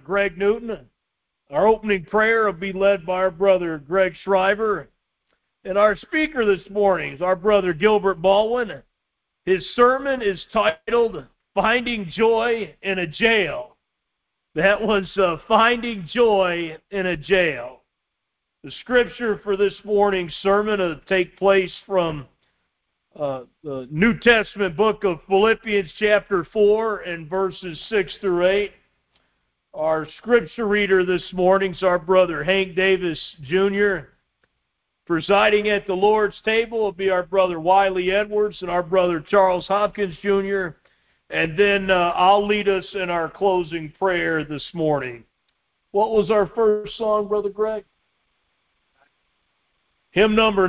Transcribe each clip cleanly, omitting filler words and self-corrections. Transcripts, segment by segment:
Greg Newton. Our opening prayer will be led by our brother Greg Shriver. And our speaker this morning is our brother Gilbert Baldwin. His sermon is titled, Finding Joy in a Jail. That was Finding Joy in a Jail. The scripture for this morning's sermon will take place from the New Testament book of Philippians chapter 4 and verses 6 through 8. Our scripture reader this morning is our brother Hank Davis Jr. Presiding at the Lord's table will be our brother Wiley Edwards and our brother Charles Hopkins Jr. And then I'll lead us in our closing prayer this morning. What was our first song, Brother Greg? Hymn number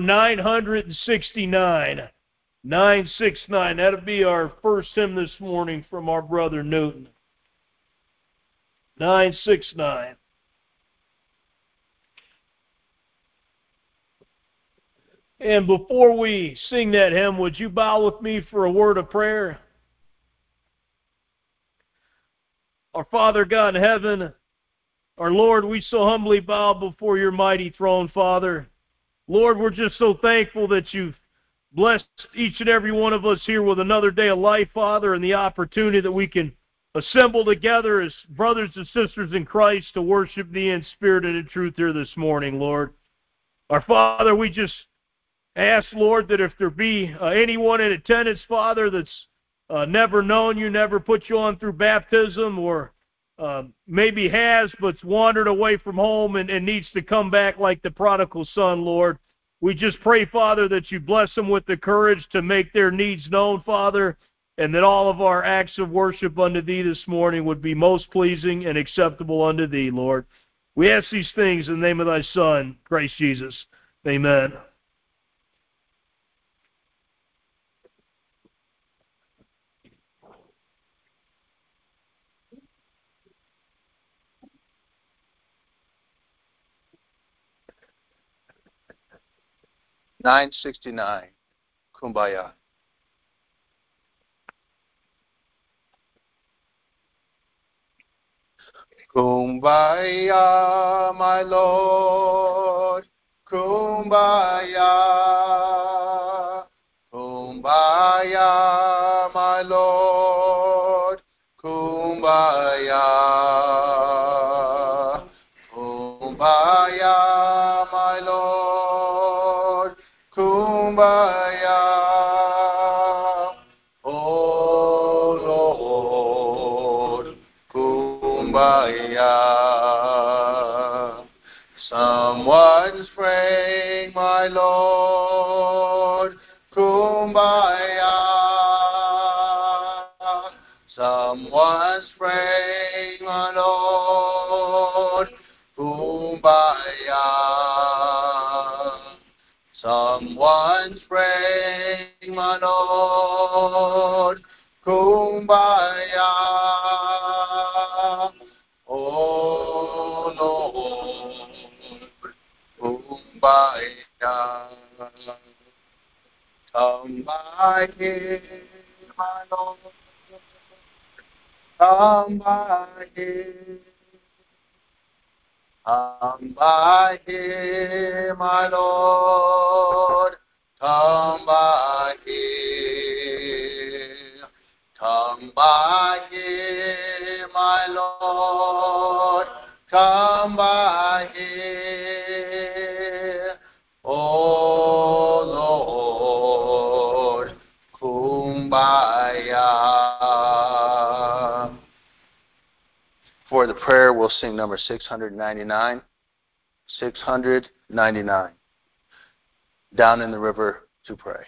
969. 969. That'll be our first hymn this morning from our brother Newton. 969. And before we sing that hymn, would you bow with me for a word of prayer? Our Father God in heaven, our Lord, we so humbly bow before your mighty throne, Father. Lord, we're just so thankful that you've blessed each and every one of us here with another day of life, Father, and the opportunity that we can assemble together as brothers and sisters in Christ to worship thee in spirit and in truth here this morning, Lord. Our Father, we just ask, Lord, that if there be anyone in attendance, Father, that's never known you, never put you on through baptism, or maybe has but's wandered away from home and needs to come back like the prodigal son, Lord, we just pray, Father, that you bless them with the courage to make their needs known, Father, and that all of our acts of worship unto thee this morning would be most pleasing and acceptable unto thee, Lord. We ask these things in the name of thy Son, Christ Jesus. Amen. $9.69, Kumbaya. Kumbaya, my Lord, Kumbaya. Kumbaya, my Lord, Kumbaya. Kumbaya, my Lord, Kumbaya. Oh Lord, Kumbaya. Someone's praying, my Lord, Kumbaya. Someone's praying, my Lord, Kumbaya. Someone's praying, my Lord, Kumbaya. Oh Lord, Kumbaya. Come by here, my Lord. Come by here. Come by here, my Lord. Come by here. Come by here, my Lord. Come by here. Oh Lord, Kumbaya. For the prayer, we'll sing number 699. 699. Down in the river to pray.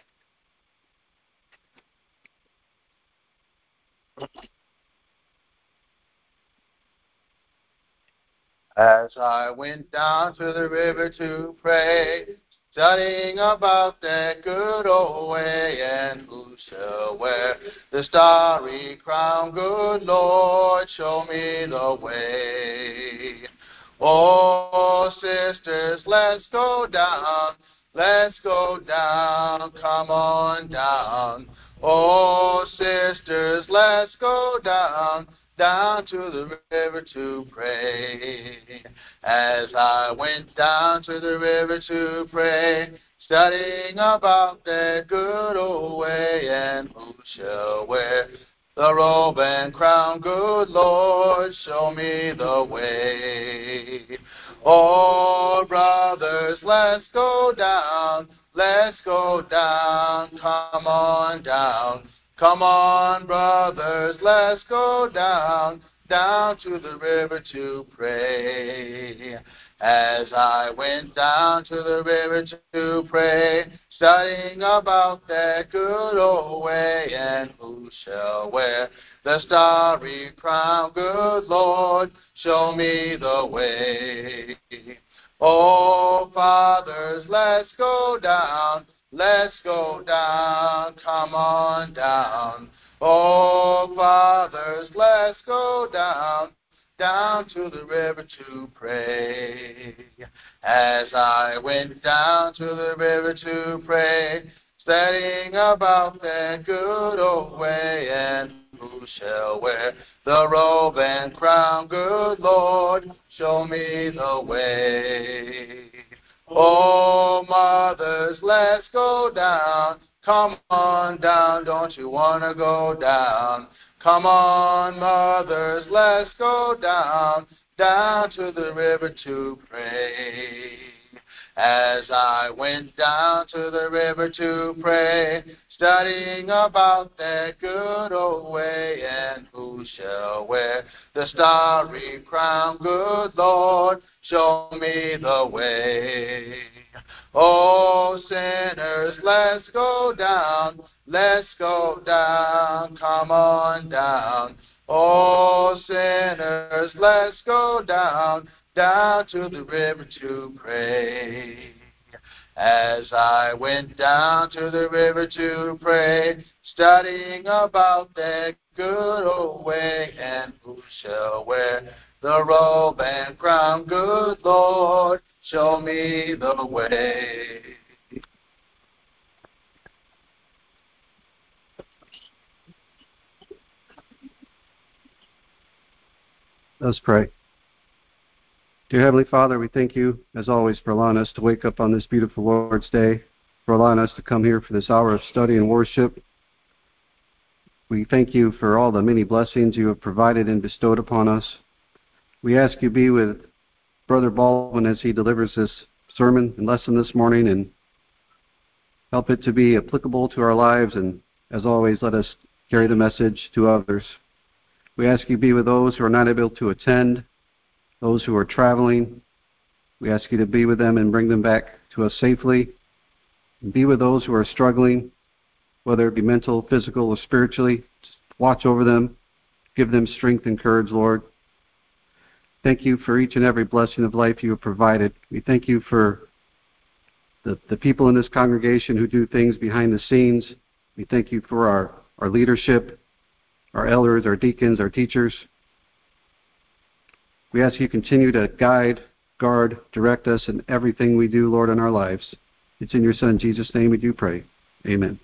As I went down to the river to pray, studying about that good old way, and who shall wear the starry crown? Good Lord, show me the way. Oh, sisters, let's go down. Let's go down. Come on down. Oh, sisters, let's go down. down to the river to pray. As I went down to the river to pray, studying about that good old way, and who shall wear the robe and crown, good Lord, show me the way. Oh, brothers, let's go down, come on down. Come on, brothers, let's go down to the river to pray. As I went down to the river to pray, studying about that good old way, and who shall wear the starry crown, good Lord, show me the way. Oh, fathers, let's go down, come on down. Oh, fathers, let's go down to the river to pray. As I went down to the river to pray, studying about that good old way, and who shall wear the robe and crown, good Lord, show me the way. Oh, mothers, let's go down. Come on down, don't you want to go down? Come on, mothers, let's go down to the river to pray. As I went down to the river to pray, studying about that good old way, and who shall wear the starry crown, good Lord, show me the way. Oh, sinners, let's go down, come on down. Oh, sinners, let's go down to the river to pray. As I went down to the river to pray, studying about that good old way, and who shall wear the robe and crown, good Lord, show me the way. Let's pray. Dear Heavenly Father, we thank you, as always, for allowing us to wake up on this beautiful Lord's Day, for allowing us to come here for this hour of study and worship. We thank you for all the many blessings you have provided and bestowed upon us. We ask you be with Brother Baldwin as he delivers this sermon and lesson this morning, and help it to be applicable to our lives, and as always, let us carry the message to others. We ask you be with those who are not able to attend, those who are traveling. We ask you to be with them and bring them back to us safely. And be with those who are struggling, whether it be mental, physical, or spiritually. Watch over them. Give them strength and courage, Lord. Thank you for each and every blessing of life you have provided. We thank you for the people in this congregation who do things behind the scenes. We thank you for our leadership, our elders, our deacons, our teachers. We ask you continue to guide, guard, direct us in everything we do, Lord, in our lives. It's in your Son, Jesus' name, we do pray. Amen.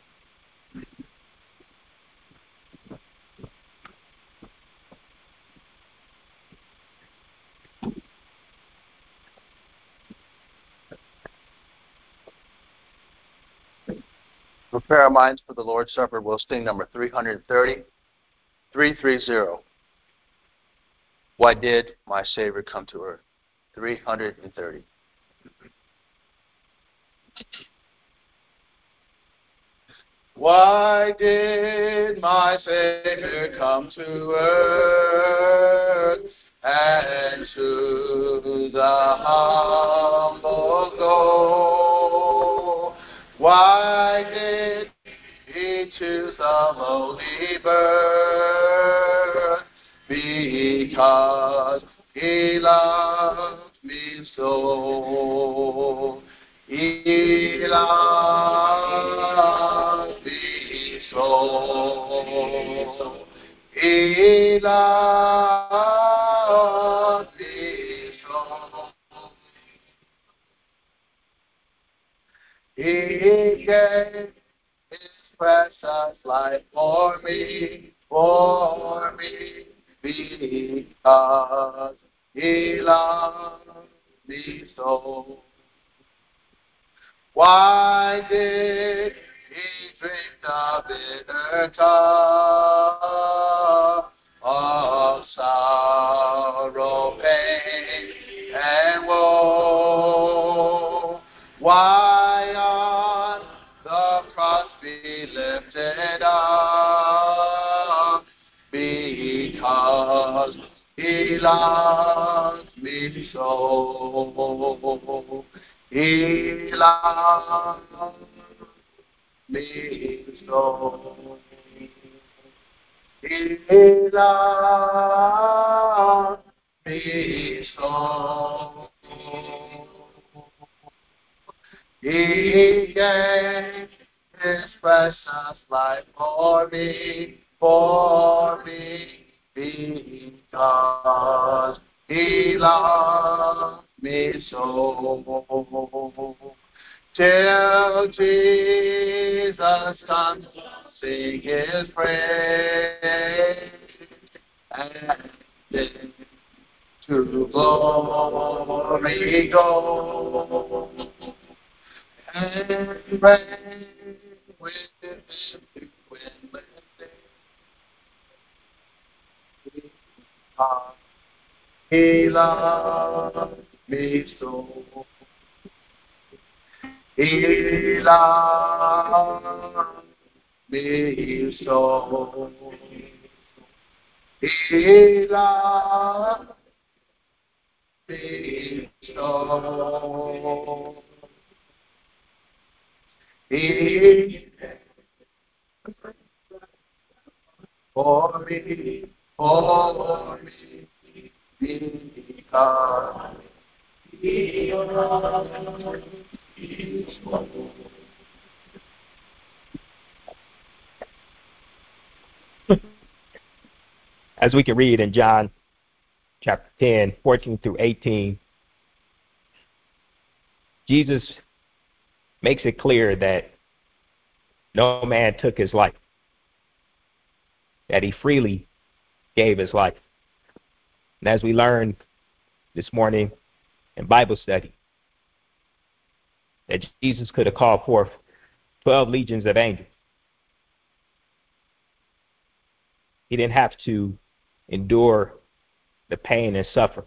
Prepare our minds for the Lord's Supper. We'll sing number 330. 330. Why did my Savior come to earth? 330. Why did my Savior come to earth, and to the humble go? Why did he choose the lowly birth? Because he loved me so. He loved me so. He loved me so. He gave his precious life for me, because he loved me so. Why did he drink the bitter cup of sorrow, pain, and woe? Why on the cross be lifted up? Because he loves me so. He loves me so. He loves me so. He gave his precious life for me, because he loves me so. Till Jesus comes, sing his praise, and then to glory go, and reign with him to endless days. He loves me so. He loves me so. He loves me so. He for me, because he loves me so. As we can read in John chapter 10, 14 through 18, Jesus makes it clear that no man took his life, that he freely gave his life. And as we learned this morning in Bible study, that Jesus could have called forth 12 legions of angels. He didn't have to endure the pain and suffer.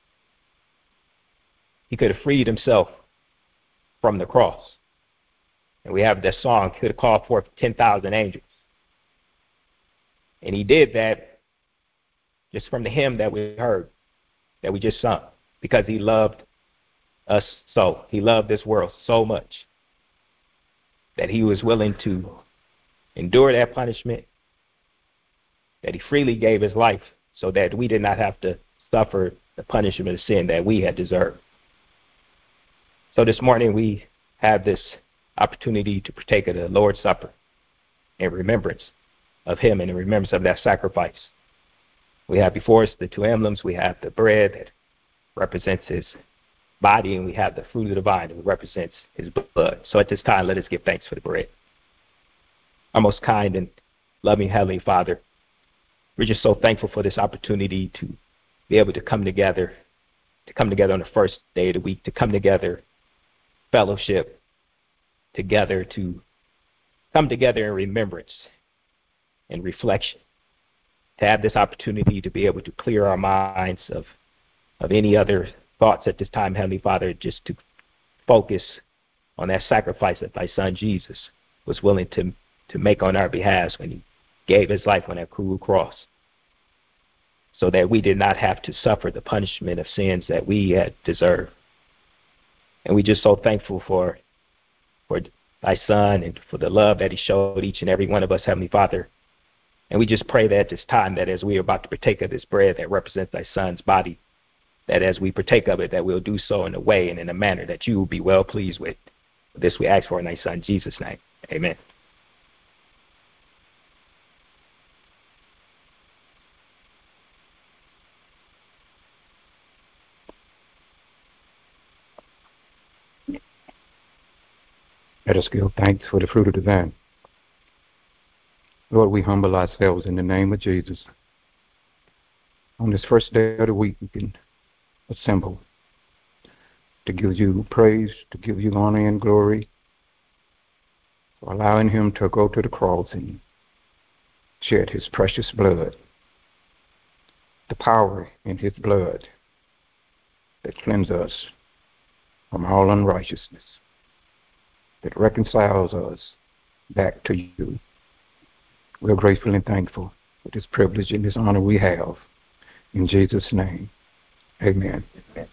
He could have freed himself from the cross. And we have that song, could have called forth 10,000 angels. And he did that just from the hymn that we heard, that we just sung, because he loved us so. He loved this world so much that he was willing to endure that punishment, that he freely gave his life so that we did not have to suffer the punishment of sin that we had deserved. So this morning we have this opportunity to partake of the Lord's Supper in remembrance of him and in remembrance of that sacrifice. We have before us the two emblems. We have the bread that represents his body, and we have the fruit of the vine that represents his blood. So at this time, let us give thanks for the bread. Our most kind and loving Heavenly Father, we're just so thankful for this opportunity to be able to come together on the first day of the week, to come together, fellowship together, to come together in remembrance and reflection, to have this opportunity to be able to clear our minds of any other thoughts at this time, Heavenly Father, just to focus on that sacrifice that thy Son Jesus was willing to make on our behalf when he gave his life on that cruel cross, so that we did not have to suffer the punishment of sins that we had deserved. And we're just so thankful for thy Son and for the love that he showed each and every one of us, Heavenly Father. And we just pray that at this time, that as we are about to partake of this bread that represents thy Son's body, that as we partake of it, that we'll do so in a way and in a manner that you will be well pleased with. This we ask for in thy Son Jesus' name. Amen. Let us give thanks for the fruit of the vine. Lord, we humble ourselves in the name of Jesus. on this first day of the week we can assemble to give you praise, to give you honor and glory for allowing him to go to the cross and shed his precious blood. The power in his blood that cleanses us from all unrighteousness, that reconciles us back to you. We're grateful and thankful for this privilege and this honor we have. In Jesus' name, amen. Amen.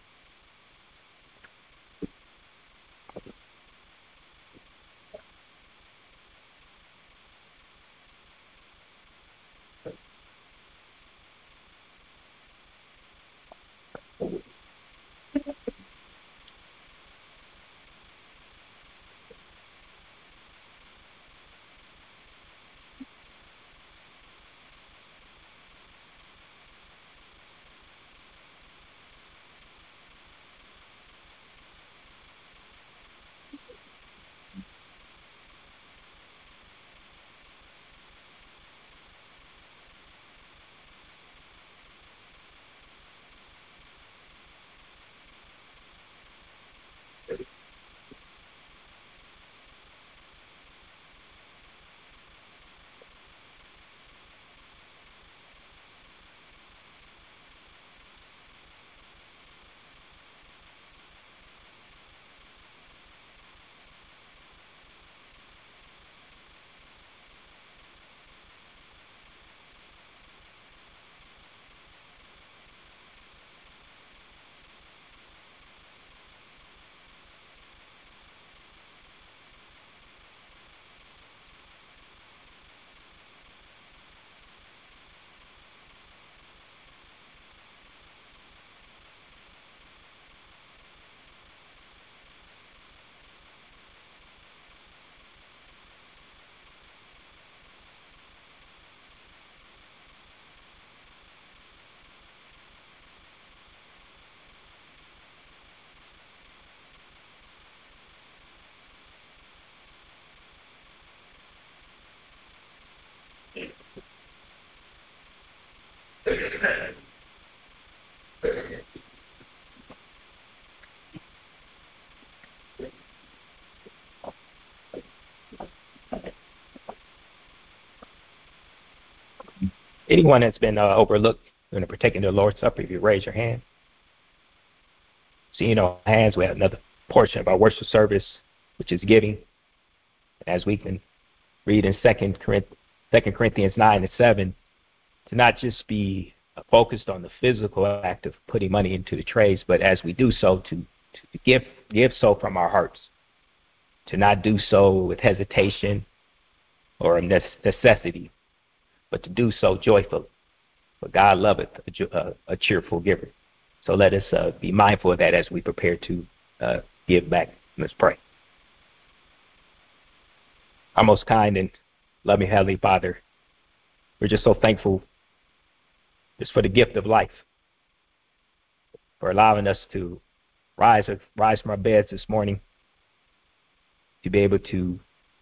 Anyone that's been overlooked when partaking of the Lord's Supper, if you raise your hand. Seeing no hands, we have another portion of our worship service, which is giving. As we can read in 2 Corinthians 9 and 7, to not just be focused on the physical act of putting money into the trays, but as we do so, to give so from our hearts, to not do so with hesitation or necessity, but to do so joyfully. For God loveth a cheerful giver. So let us be mindful of that as we prepare to give back. Let's pray. Our most kind and loving Heavenly Father, we're just so thankful just for the gift of life, for allowing us to rise from our beds this morning, to be able to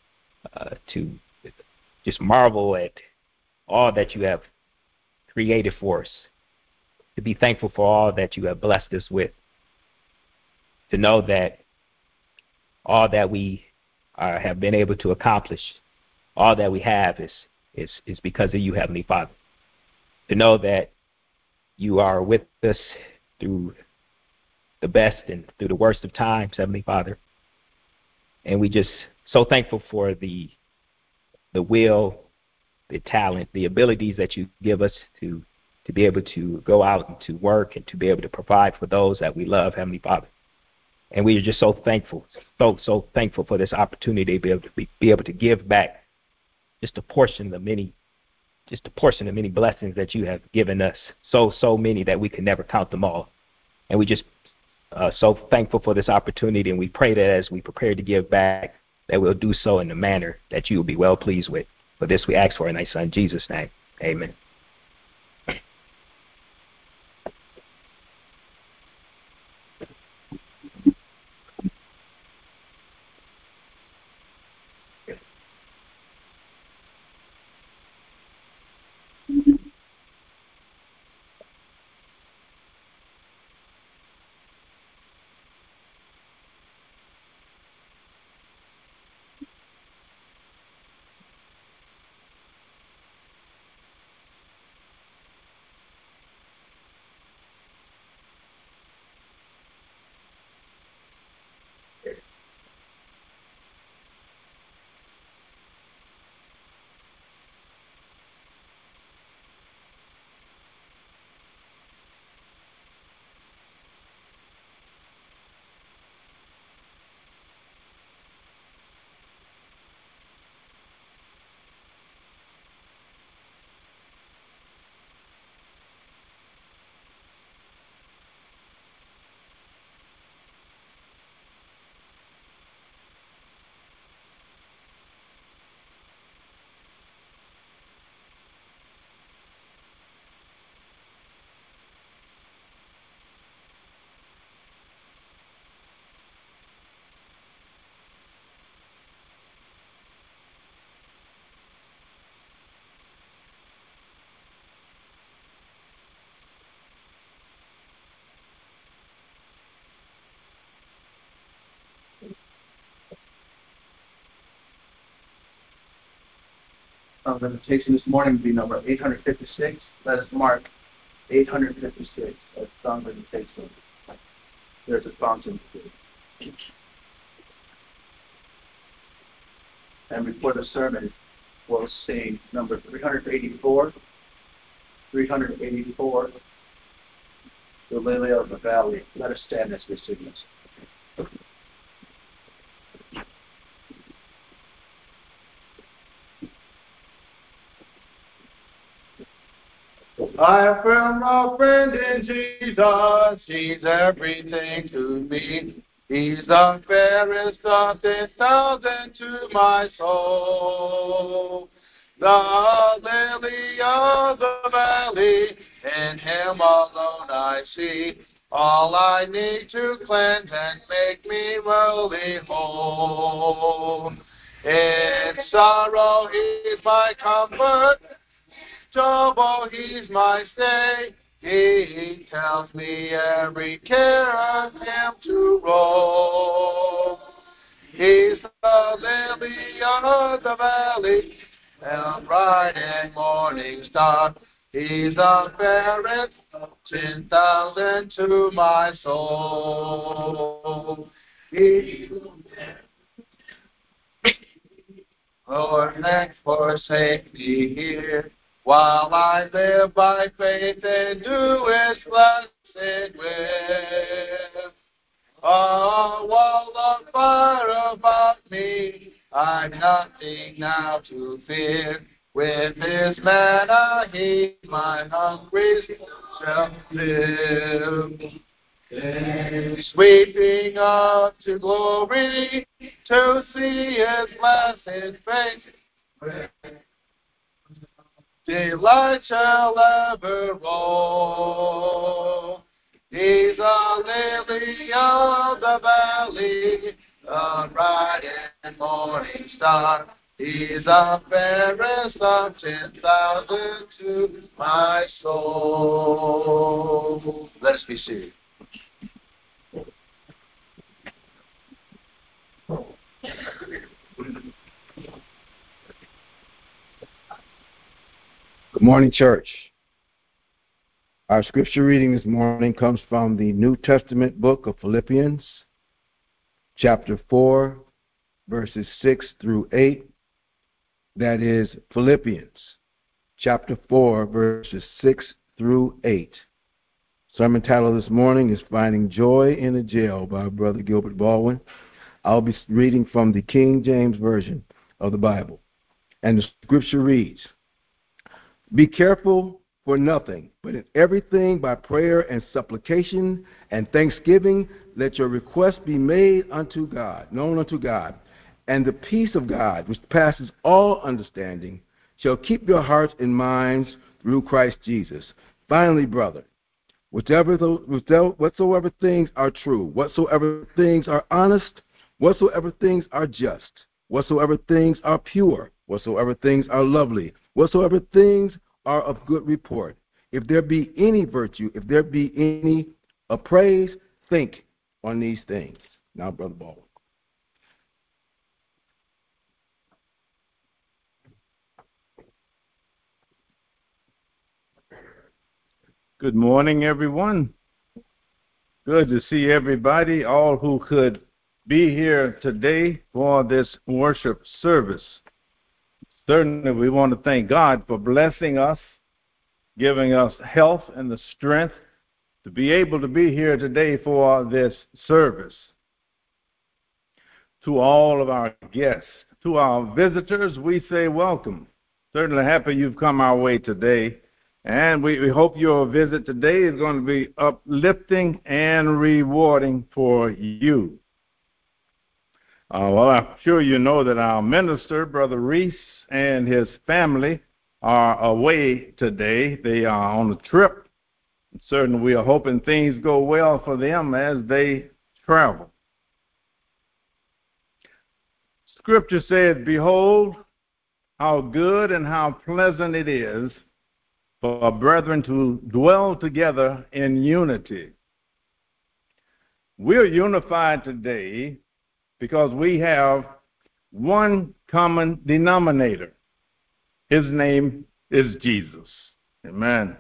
just marvel at all that you have created for us, to be thankful for all that you have blessed us with, to know that all that we have been able to accomplish, all that we have is because of you, Heavenly Father. To know that you are with us through the best and through the worst of times, Heavenly Father. And we just so thankful for the will, the talent, the abilities that you give us to be able to go out and to work and to be able to provide for those that we love, Heavenly Father. And we are just so thankful, so thankful for this opportunity to be able to give back just a portion of the many blessings that you have given us. So many that we can never count them all. And we just so thankful for this opportunity, and we pray that as we prepare to give back, that we'll do so in a manner that you will be well pleased with. For this we ask for in thy Son, Jesus' name. Amen. Our meditation this morning will be number 856. Let us mark 856 as song meditation. There's a fountain. And before the sermon, we'll sing number 384, The Lily of the Valley. Let us stand as we sing this. I have found my friend in Jesus. He's everything to me. He's the fairest of 10,000 to my soul. The lily of the valley, in him alone I see all I need to cleanse and make me really whole. In sorrow he's my comfort, trouble he's my stay. He tells me every care of him to roll. He's the lily of the valley, and a bright and morning star. He's the fairest of 10,000 to my soul. He Lord, never forsake me here, while I live by faith and do His blessed will. A wall of fire about me, I've nothing now to fear. With His manna, He my hungry shall fill. Sweeping up to glory to see His blessed face, delight shall ever roll. He's a lily of the valley, a bright and morning star. He's the fairest of 10,000 to my soul. Let us be seated. Good morning, church. Our scripture reading this morning comes from the New Testament book of Philippians, chapter 4, verses 6 through 8. That is Philippians, chapter 4, verses 6 through 8. Sermon title this morning is Finding Joy in the Jail by Brother Gilbert Baldwin. I'll be reading from the King James Version of the Bible. And the scripture reads, "Be careful for nothing, but in everything by prayer and supplication and thanksgiving, let your requests be made unto God, known unto God. And the peace of God, which passes all understanding, shall keep your hearts and minds through Christ Jesus. Finally, brother, whatsoever things are true, whatsoever things are honest, whatsoever things are just, whatsoever things are pure, whatsoever things are lovely, whatsoever things are of good report, if there be any virtue, if there be any praise, think on these things." Now, Brother Baldwin. Good morning, everyone. Good to see everybody, all who could be here today for this worship service. Certainly, we want to thank God for blessing us, giving us health and the strength to be able to be here today for this service. To all of our guests, to our visitors, we say welcome. Certainly happy you've come our way today. And we hope your visit today is going to be uplifting and rewarding for you. Well, I'm sure you know that our minister, Brother Reese, and his family are away today. They are on a trip. Certainly we are hoping things go well for them as they travel. Scripture said, "Behold, how good and how pleasant it is for brethren to dwell together in unity." We're unified today because we have one common denominator. His name is Jesus. Amen.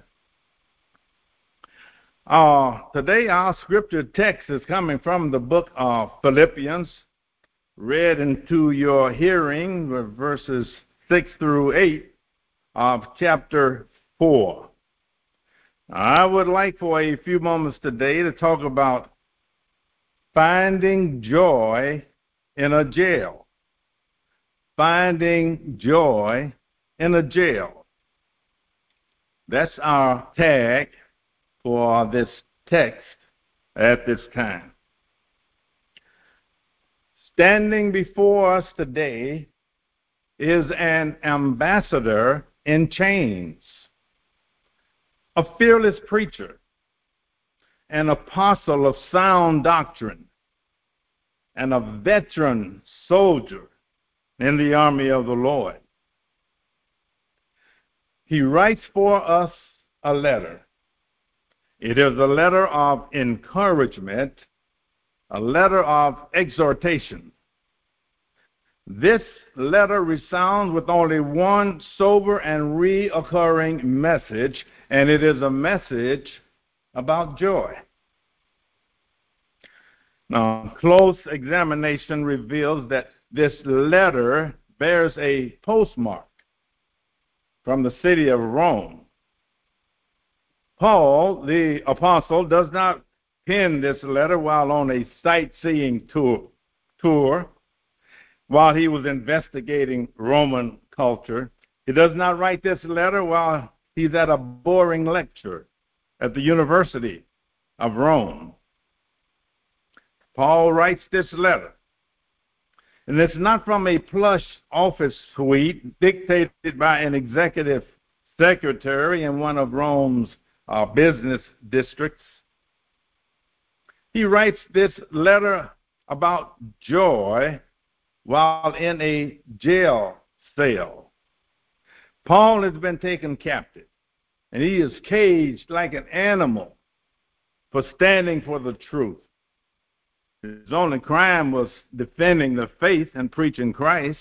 Today our scripture text is coming from the book of Philippians, read into your hearing, verses 6 through 8 of chapter 4. I would like for a few moments today to talk about finding joy in a jail. Finding joy in a jail. That's our tag for this text at this time. Standing before us today is an ambassador in chains, a fearless preacher, an apostle of sound doctrine, and a veteran soldier in the army of the Lord. He writes for us a letter. It is a letter of encouragement, a letter of exhortation. This letter resounds with only one sober and reoccurring message, and it is a message about joy. Now, close examination reveals that this letter bears a postmark from the city of Rome. Paul, the apostle, does not pen this letter while on a sightseeing tour, while he was investigating Roman culture. He does not write this letter while he's at a boring lecture at the University of Rome. Paul writes this letter, and it's not from a plush office suite dictated by an executive secretary in one of Rome's business districts. He writes this letter about joy while in a jail cell. Paul has been taken captive, and he is caged like an animal for standing for the truth. His only crime was defending the faith and preaching Christ.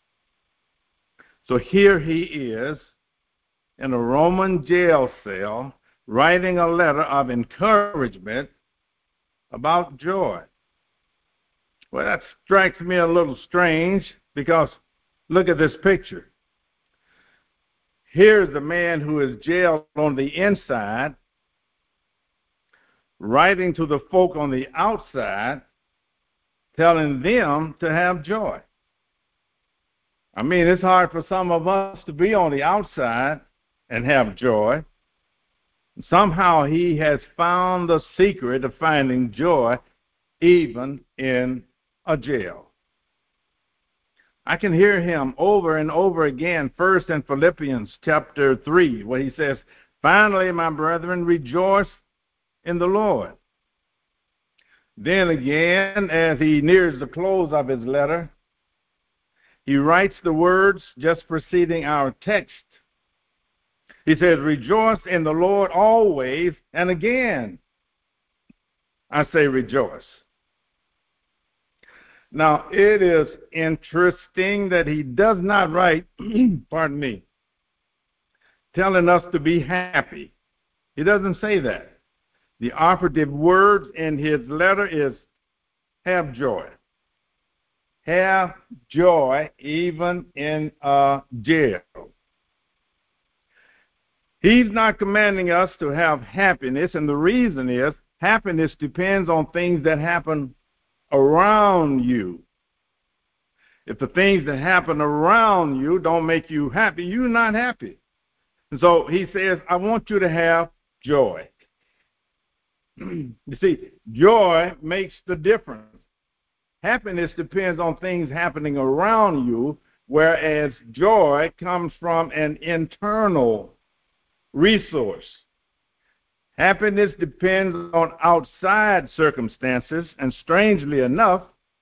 So here he is in a Roman jail cell writing a letter of encouragement about joy. Well, that strikes me a little strange because look at this picture. Here's a man who is jailed on the inside, writing to the folk on the outside, telling them to have joy. I mean, it's hard for some of us to be on the outside and have joy. Somehow he has found the secret of finding joy even in a jail. I can hear him over and over again, first in Philippians chapter 3, where he says, "Finally, my brethren, rejoice in the Lord." Then again, as he nears the close of his letter, he writes the words just preceding our text. He says, "Rejoice in the Lord always," and again, I say rejoice. Now, it is interesting that he does not write, pardon me, telling us to be happy. He doesn't say that. The operative words in his letter is have joy. Have joy even in a jail. He's not commanding us to have happiness, and the reason is happiness depends on things that happen around you. If the things that happen around you don't make you happy, you're not happy. And so he says, I want you to have joy. You see, joy makes the difference. Happiness depends on things happening around you, whereas joy comes from an internal resource. Happiness depends on outside circumstances, and strangely enough,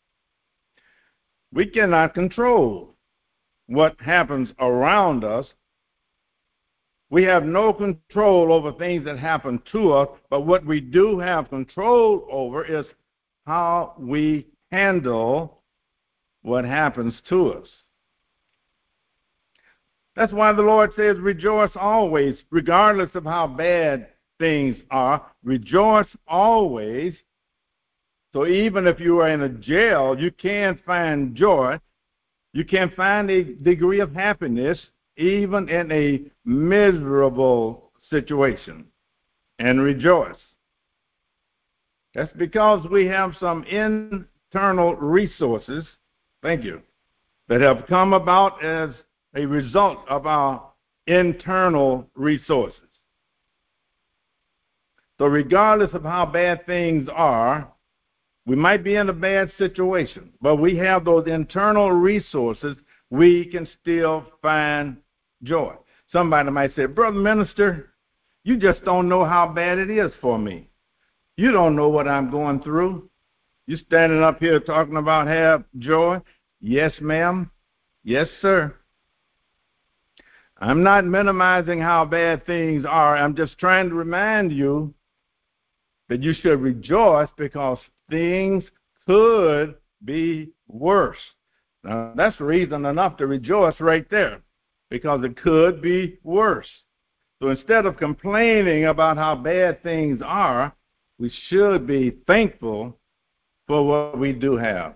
we cannot control what happens around us. We have no control over things that happen to us, but what we do have control over is how we handle what happens to us. That's why the Lord says, rejoice always, regardless of how bad things are. Rejoice always. So even if you are in a jail, you can find joy. You can find a degree of happiness even in a miserable situation, and rejoice. That's because we have some internal resources, thank you, that have come about as a result of our internal resources. So regardless of how bad things are, we might be in a bad situation, but we have those internal resources, we can still find joy. Somebody might say, Brother Minister, you just don't know how bad it is for me. You don't know what I'm going through. You standing up here talking about have joy? Yes, ma'am. Yes, sir. I'm not minimizing how bad things are. I'm just trying to remind you that you should rejoice because things could be worse. Now, that's reason enough to rejoice right there, because it could be worse. So instead of complaining about how bad things are, we should be thankful for what we do have.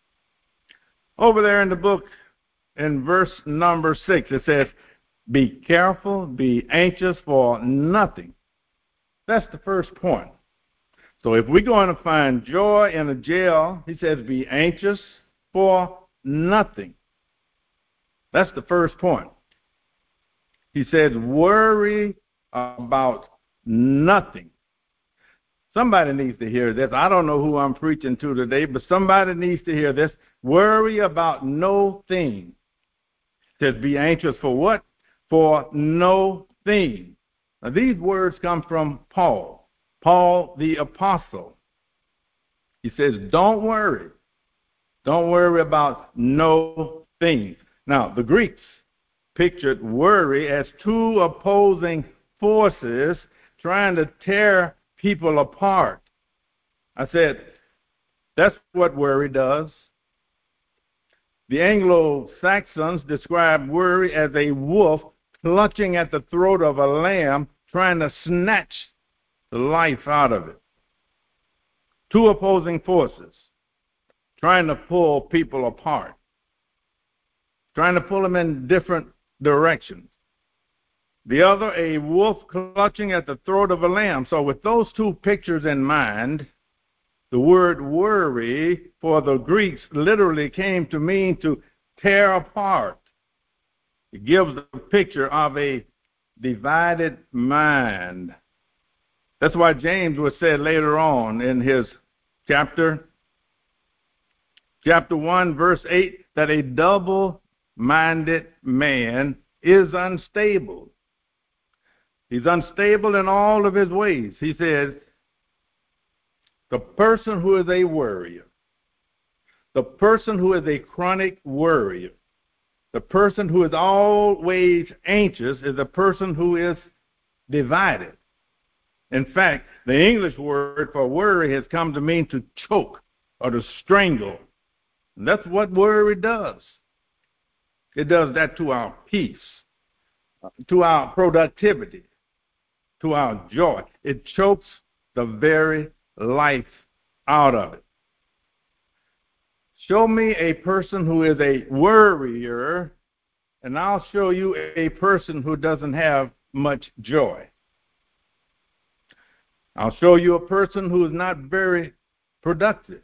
Over there in the book, in verse number 6, it says, be careful, be anxious for nothing. That's the first point. So if we're going to find joy in a jail, he says, be anxious for nothing. That's the first point. He says, worry about nothing. Somebody needs to hear this. I don't know who I'm preaching to today, but somebody needs to hear this. Worry about no thing. It says, be anxious for what? For no thing. Now, these words come from Paul the apostle. He says, don't worry. Don't worry about no things. Now, the Greeks pictured worry as two opposing forces trying to tear people apart. I said, that's what worry does. The Anglo-Saxons described worry as a wolf clutching at the throat of a lamb, trying to snatch the life out of it. Two opposing forces trying to pull people apart, trying to pull them in different directions. The other, a wolf clutching at the throat of a lamb. So with those two pictures in mind, the word worry for the Greeks literally came to mean to tear apart. It gives the picture of a divided mind. That's why James was said later on in his chapter 1, verse 8, that a double-minded man is unstable. He's unstable in all of his ways. He says, the person who is a worrier, the person who is a chronic worrier, the person who is always anxious is a person who is divided. In fact, the English word for worry has come to mean to choke or to strangle. And that's what worry does. It does that to our peace, to our productivity, to our joy. It chokes the very life out of it. Show me a person who is a worrier, and I'll show you a person who doesn't have much joy. I'll show you a person who is not very productive.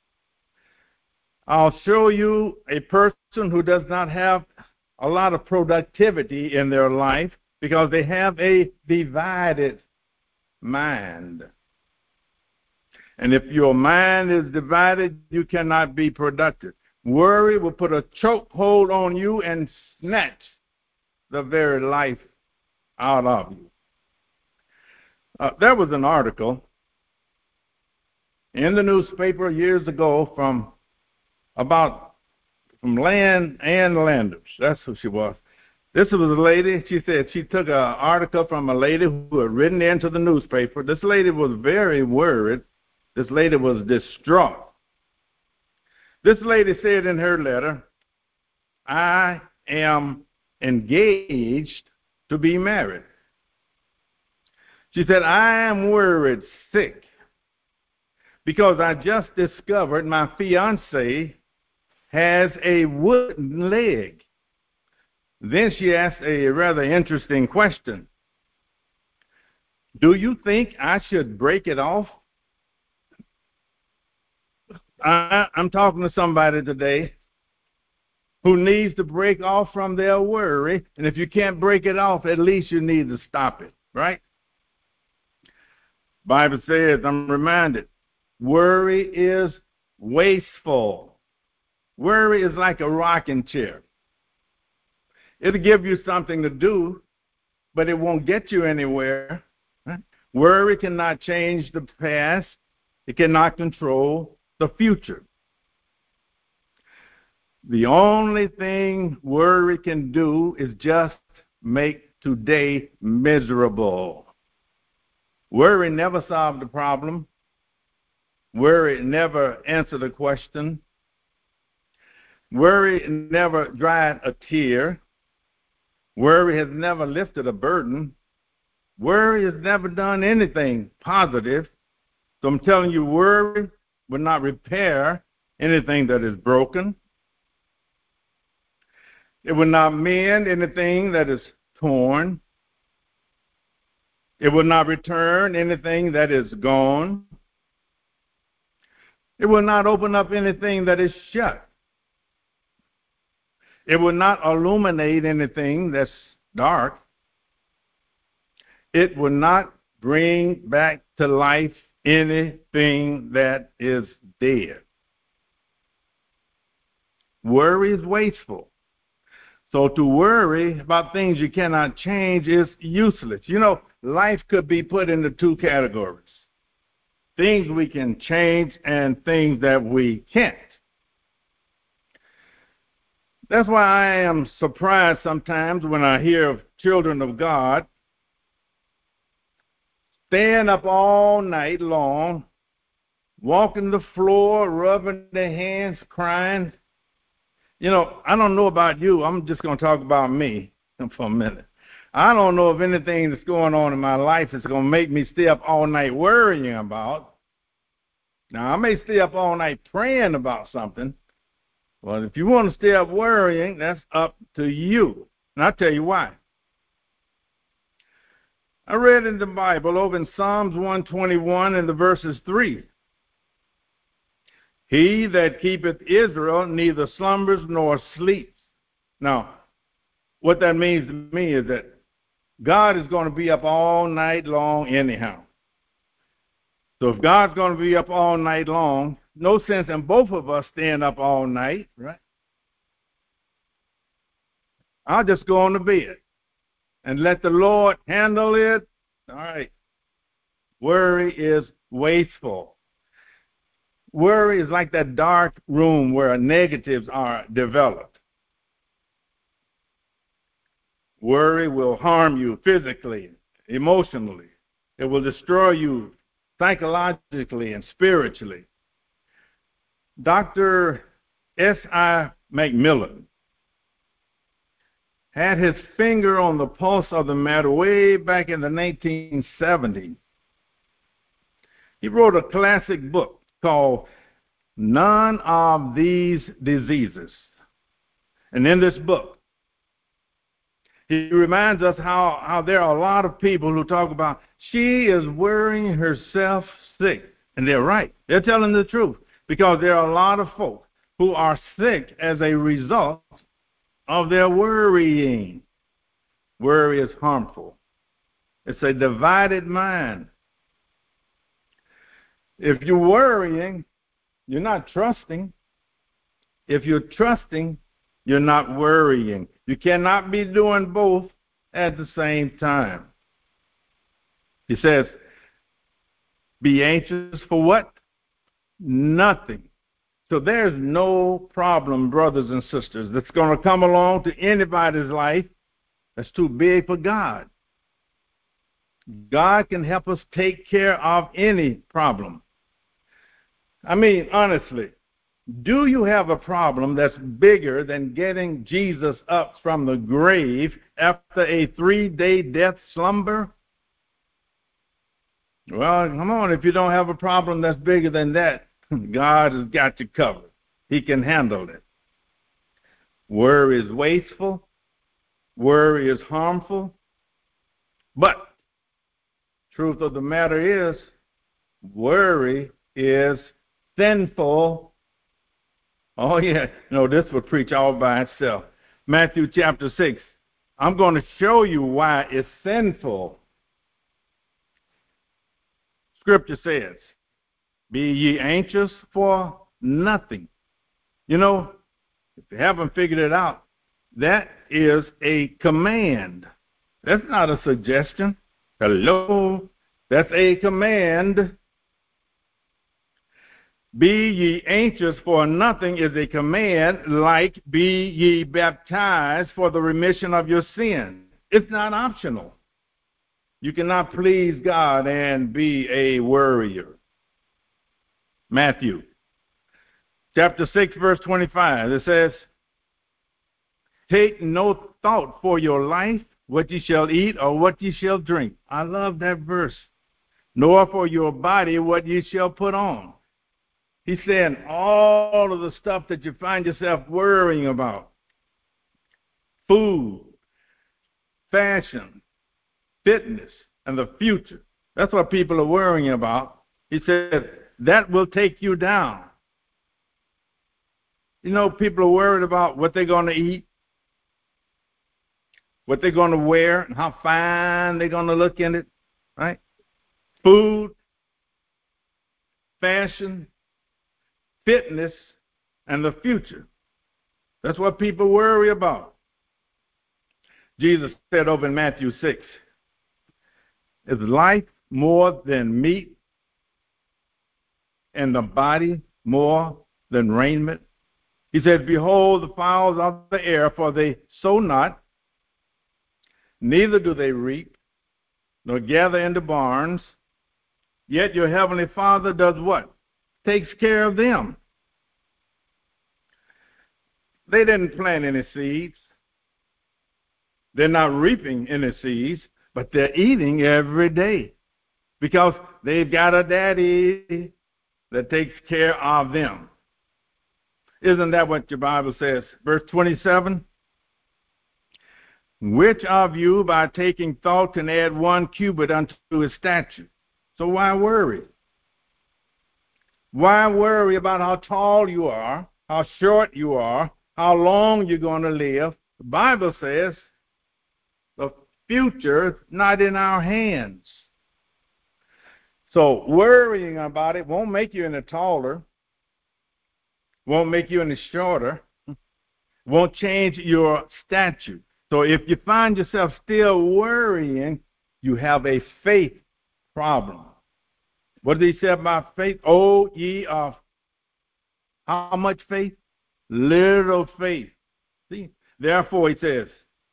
I'll show you a person who does not have a lot of productivity in their life because they have a divided mind. And if your mind is divided, you cannot be productive. Worry will put a chokehold on you and snatch the very life out of you. There was an article in the newspaper years ago from Ann Landers. That's who she was. This was a lady. She said she took an article from a lady who had written into the newspaper. This lady was very worried. This lady was distraught. This lady said in her letter, I am engaged to be married. She said, I am worried sick because I just discovered my fiancé has a wooden leg. Then she asked a rather interesting question. Do you think I should break it off? I'm talking to somebody today who needs to break off from their worry, and if you can't break it off, at least you need to stop it, right? Bible says, I'm reminded, worry is wasteful. Worry is like a rocking chair. It'll give you something to do, but it won't get you anywhere. Right? Worry cannot change the past. It cannot control the future. The only thing worry can do is just make today miserable. Worry never solved the problem. Worry never answered a question. Worry never dried a tear. Worry has never lifted a burden. Worry has never done anything positive. So I'm telling you, worry will not repair anything that is broken. It will not mend anything that is torn. It will not return anything that is gone. It will not open up anything that is shut. It will not illuminate anything that's dark. It will not bring back to life anything that is dead. Worry is wasteful. So to worry about things you cannot change is useless. You know, life could be put into two categories. Things we can change and things that we can't. That's why I am surprised sometimes when I hear of children of God staying up all night long, walking the floor, rubbing their hands, crying. You know, I don't know about you. I'm just going to talk about me for a minute. I don't know if anything that's going on in my life is going to make me stay up all night worrying about. Now, I may stay up all night praying about something. Well, if you want to stay up worrying, that's up to you. And I'll tell you why. I read in the Bible over in Psalms 121 and the verses 3. He that keepeth Israel neither slumbers nor sleeps. Now, what that means to me is that God is going to be up all night long anyhow. So if God's going to be up all night long, no sense in both of us staying up all night, right? I'll just go on to bed and let the Lord handle it. All right. Worry is wasteful. Worry is like that dark room where negatives are developed. Worry will harm you physically, emotionally. It will destroy you psychologically and spiritually. Dr. S.I. McMillan had his finger on the pulse of the matter way back in the 1970s. He wrote a classic book called None of These Diseases. And in this book, he reminds us how there are a lot of people who talk about, she is worrying herself sick. And they're right. They're telling the truth. Because there are a lot of folks who are sick as a result of their worrying. Worry is harmful. It's a divided mind. If you're worrying, you're not trusting. If you're trusting, you're not worrying. You cannot be doing both at the same time. He says, be anxious for what? Nothing. So there's no problem, brothers and sisters, that's going to come along to anybody's life that's too big for God. God can help us take care of any problem. I mean, honestly, Do you have a problem that's bigger than getting Jesus up from the grave after a 3-day death slumber? Well, come on, if you don't have a problem that's bigger than that, God has got you covered. He can handle it. Worry is wasteful. Worry is harmful. But truth of the matter is, worry is sinful. Oh, yeah. No, this would preach all by itself. Matthew chapter 6. I'm going to show you why it's sinful. Scripture says, be ye anxious for nothing. You know, if you haven't figured it out, that is a command. That's not a suggestion. Hello? That's a command. Be ye anxious for nothing is a command, like be ye baptized for the remission of your sin. It's not optional. You cannot please God and be a worrier. Matthew chapter 6, verse 25, it says, take no thought for your life, what ye shall eat or what ye shall drink. I love that verse. Nor for your body what ye shall put on. He's saying all of the stuff that you find yourself worrying about. Food, fashion, fitness, and the future. That's what people are worrying about. He said, that will take you down. You know, people are worried about what they're going to eat, what they're going to wear, and how fine they're going to look in it, right? Food, fashion, fitness, and the future. That's what people worry about. Jesus said over in Matthew 6, is life more than meat, and the body more than raiment? He said, behold the fowls of the air, for they sow not, neither do they reap, nor gather into barns, yet your heavenly Father does what? Takes care of them. They didn't plant any seeds. They're not reaping any seeds, but they're eating every day because they've got a daddy that takes care of them. Isn't that what your Bible says? Verse 27, which of you by taking thought can add 1 cubit unto his stature? So why worry? Why worry about how tall you are, how short you are, how long you're going to live? The Bible says the future is not in our hands. So worrying about it won't make you any taller, won't make you any shorter, won't change your stature. So if you find yourself still worrying, you have a faith problem. What did he say about faith? Oh, ye of how much faith? Little faith. See? Therefore, he says,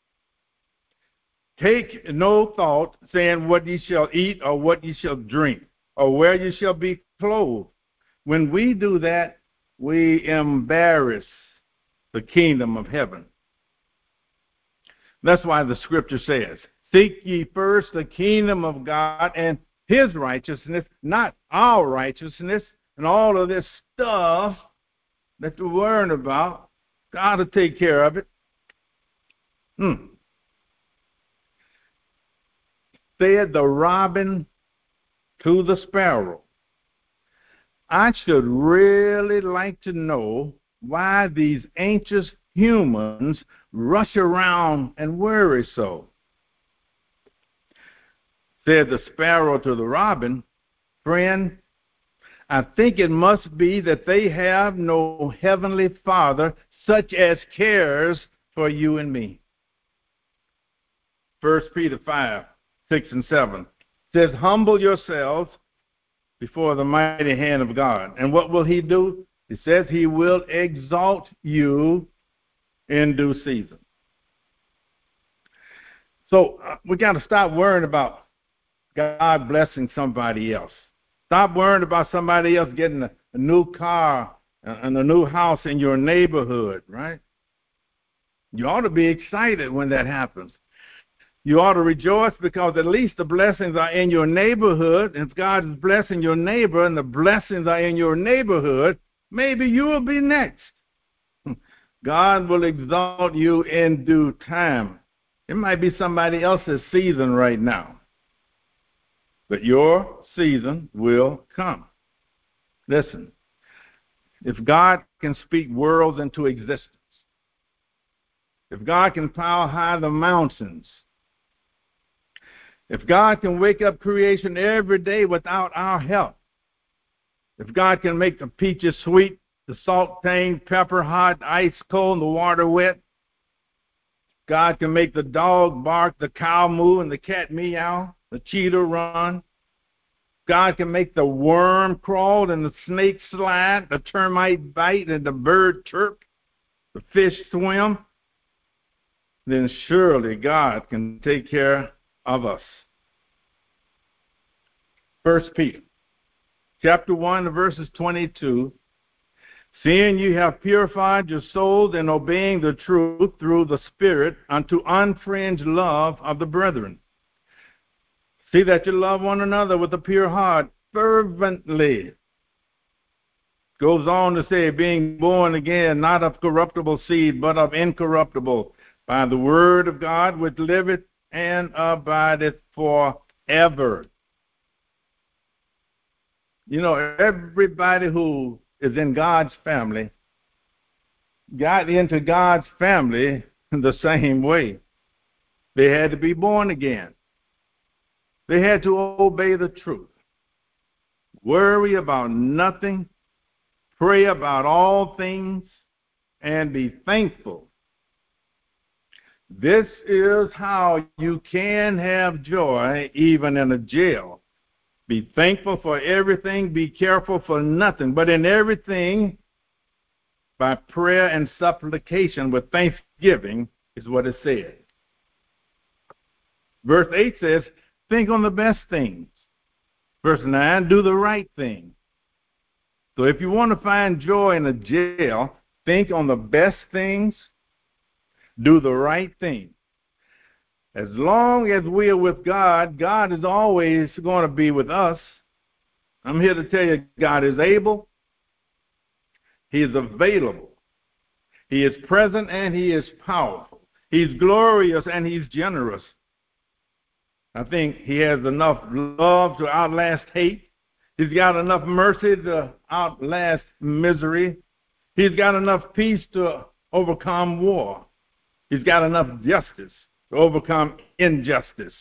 take no thought, saying what ye shall eat or what ye shall drink, or where ye shall be clothed. When we do that, we embarrass the kingdom of heaven. That's why the scripture says, seek ye first the kingdom of God and his righteousness, not our righteousness, and all of this stuff that you're worrying about. God will take care of it. Said the robin to the sparrow, I should really like to know why these anxious humans rush around and worry so. Said the sparrow to the robin, friend, I think it must be that they have no heavenly Father such as cares for you and me. 1 Peter 5, 6 and 7 says, humble yourselves before the mighty hand of God. And what will he do? He says he will exalt you in due season. So we got to stop worrying about God blessing somebody else. Stop worrying about somebody else getting a new car and a new house in your neighborhood, right? You ought to be excited when that happens. You ought to rejoice because at least the blessings are in your neighborhood. If God is blessing your neighbor and the blessings are in your neighborhood, maybe you will be next. God will exalt you in due time. It might be somebody else's season right now, but your season will come. Listen, if God can speak worlds into existence, if God can power high the mountains, if God can wake up creation every day without our help, if God can make the peaches sweet, the salt tang, pepper hot, ice cold, and the water wet, God can make the dog bark, the cow moo, and the cat meow, the cheetah run. God can make the worm crawl and the snake slide, the termite bite, and the bird chirp, the fish swim. Then surely God can take care of us. 1 Peter, chapter 1, verses 22. Seeing you have purified your souls in obeying the truth through the Spirit unto unfringed love of the brethren. See that you love one another with a pure heart, fervently. Goes on to say, being born again, not of corruptible seed, but of incorruptible, by the word of God, which liveth and abideth forever. You know, everybody who is in God's family got into God's family the same way. They had to be born again. They had to obey the truth. Worry about nothing. Pray about all things. And be thankful. This is how you can have joy even in a jail. Be thankful for everything. Be careful for nothing. But in everything, by prayer and supplication with thanksgiving is what it says. Verse 8 says, think on the best things. Verse 9, do the right thing. So if you want to find joy in a jail, think on the best things. Do the right thing. As long as we are with God, God is always going to be with us. I'm here to tell you, God is able. He is available. He is present and He is powerful. He's glorious and He's generous. I think He has enough love to outlast hate. He's got enough mercy to outlast misery. He's got enough peace to overcome war. He's got enough justice to overcome injustice.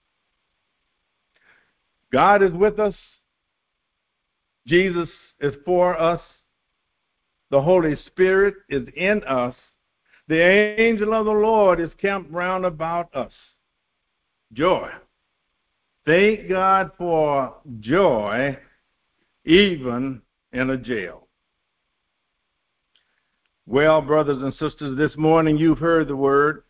God is with us. Jesus is for us. The Holy Spirit is in us. The angel of the Lord is camped round about us. Joy. Thank God for joy, even in a jail. Well, brothers and sisters, this morning you've heard the word.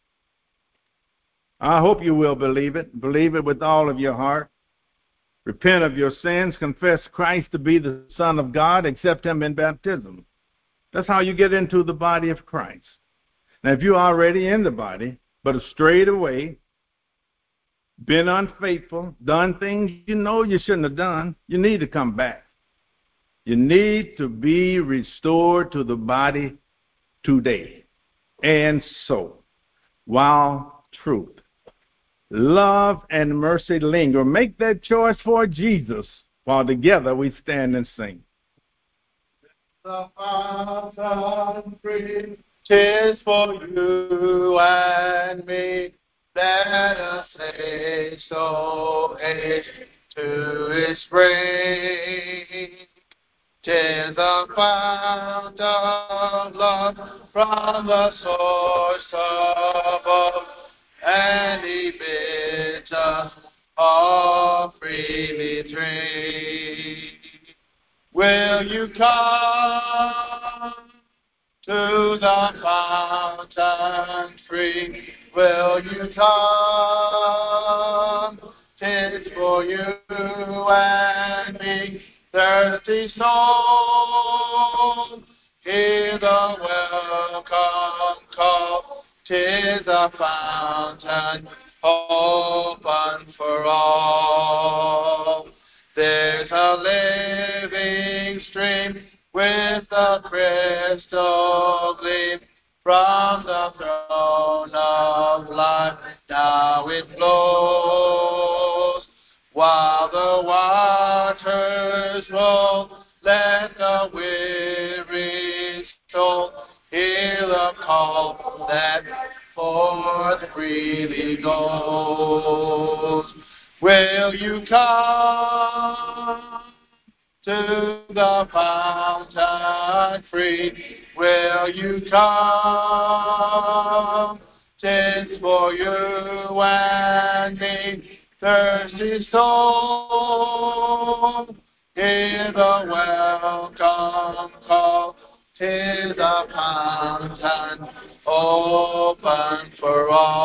I hope you will believe it. Believe it with all of your heart. Repent of your sins. Confess Christ to be the Son of God. Accept Him in baptism. That's how you get into the body of Christ. Now, if you're already in the body, but have strayed away, been unfaithful, done things you know you shouldn't have done, you need to come back. You need to be restored to the body today. And so, while truth, love, and mercy linger, make that choice for Jesus while together we stand and sing. The fountain free, 'tis for you and me. Let us haste, so haste to its spring. 'Tis the fount of love from the source above, and He bids us all freely drink. Will you come to the fountain free? Will you come? 'Tis for you and me, thirsty soul. 'tis a fountain open for all. There's a living stream with a crystal gleam from the throne of life. Now it flows while the waters roll. Let the weary soul hear the call that forth freely goes. Will you come to the fountain free? Will you come? 'Tis for you and me, thirsty soul. Hear the welcome call. 'Tis a fountain open for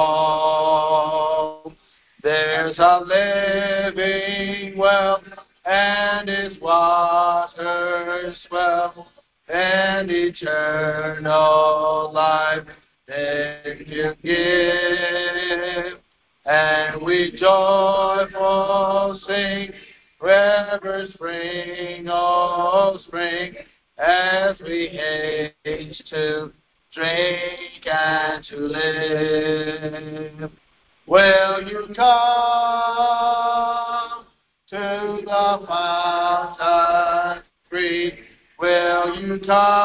all. There's a living well, and its waters swell, and eternal life they can give. And we joyful sing, river spring, oh spring, as we haste to drink and to live. Will you come to the fountain free? Will you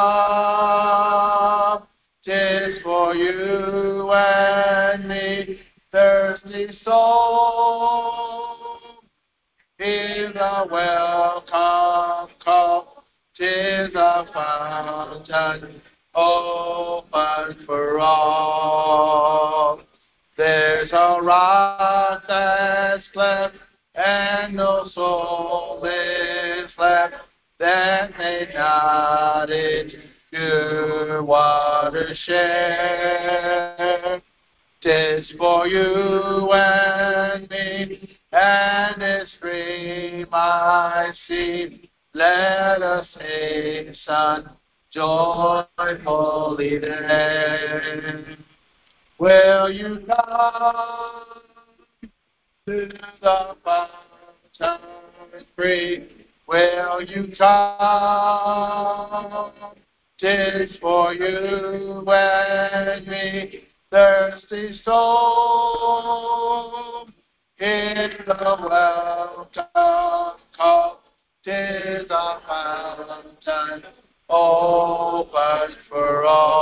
come? 'Tis for you and me, thirsty soul. Hear the welcome call. 'Tis a fountain open for all. There's a rock that's cleft, and no soul is left that may not its pure water share. 'Tis for you and me, and its stream I see. Let us hasten joyfully there. Will you come to the fountain free? Will you come? 'Tis for you and me, thirsty soul. Hear the welcome call. 'Tis a fountain open for all.